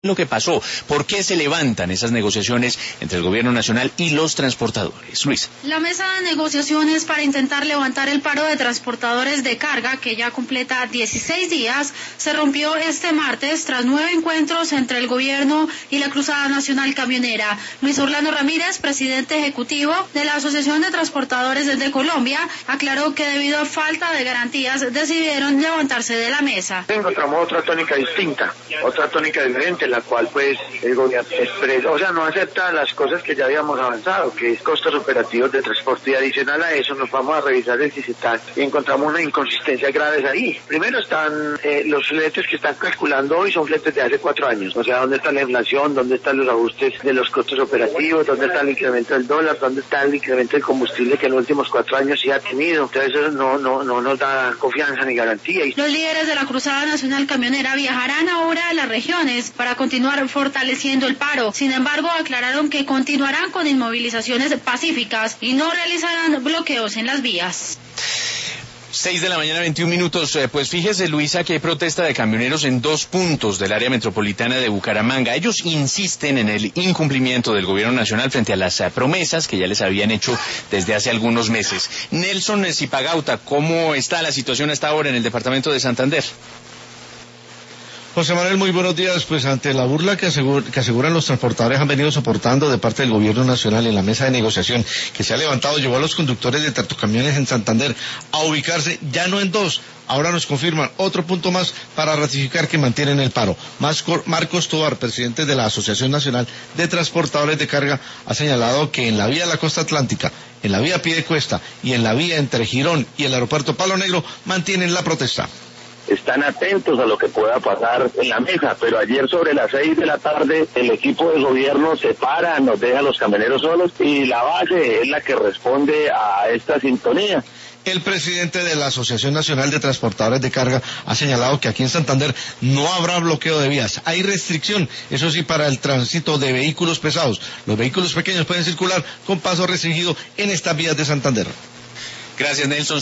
lo que pasó, por qué se levantan esas negociaciones entre el gobierno nacional y los transportadores. Luisa. La mesa de negociaciones para intentar levantar el paro de transportadores de carga, que ya completa 16 días, se rompió este martes tras 9 encuentros entre el gobierno y la Cruzada Nacional Camionera. Luis Orlando Ramírez, presidente ejecutivo de la Asociación de Transportadores de Colombia, aclaró que debido a falta de garantías decidieron levantarse de la mesa. Encontramos otra tónica distinta, otra tónica diferente, la cual pues el gobierno expresa, o sea, no acepta las cosas que ya habíamos avanzado, que es costos operativos de transporte, y adicional a eso nos vamos a revisar el CICETAC y encontramos una inconsistencia graves ahí. Primero están los fletes que están calculando hoy son fletes de hace 4 años, o sea, ¿dónde está la inflación? ¿Dónde están los ajustes de los costos operativos? ¿Dónde está el incremento del dólar? ¿Dónde está el incremento del combustible que en los últimos 4 años sí ha tenido? Entonces eso no nos da confianza ni garantía. Los líderes de la Cruzada Nacional Camionera viajarán ahora a las regiones para continuar fortaleciendo el paro. Sin embargo, aclararon que continuarán con inmovilizaciones pacíficas y no realizarán bloqueos en las vías. 6:21 a.m. Pues fíjese, Luisa, que hay protesta de camioneros en 2 puntos del área metropolitana de Bucaramanga. Ellos insisten en el incumplimiento del gobierno nacional frente a las promesas que ya les habían hecho desde hace algunos meses. Nelson Zipagauta, ¿cómo está la situación hasta ahora en el departamento de Santander? José Manuel, muy buenos días. Pues ante la burla que aseguran los transportadores han venido soportando de parte del gobierno nacional en la mesa de negociación que se ha levantado, llevó a los conductores de tractocamiones en Santander a ubicarse ya no en 2, ahora nos confirman otro punto más para ratificar que mantienen el paro. Marcos Tovar, presidente de la Asociación Nacional de Transportadores de Carga, ha señalado que en la vía de la costa atlántica, en la vía Piedecuesta y en la vía entre Girón y el aeropuerto Palo Negro mantienen la protesta. Están atentos a lo que pueda pasar en la mesa, pero ayer sobre las 6 de la tarde el equipo de gobierno se para, nos deja a los camioneros solos y la base es la que responde a esta sintonía. El presidente de la Asociación Nacional de Transportadores de Carga ha señalado que aquí en Santander no habrá bloqueo de vías. Hay restricción, eso sí, para el tránsito de vehículos pesados. Los vehículos pequeños pueden circular con paso restringido en estas vías de Santander. Gracias, Nelson.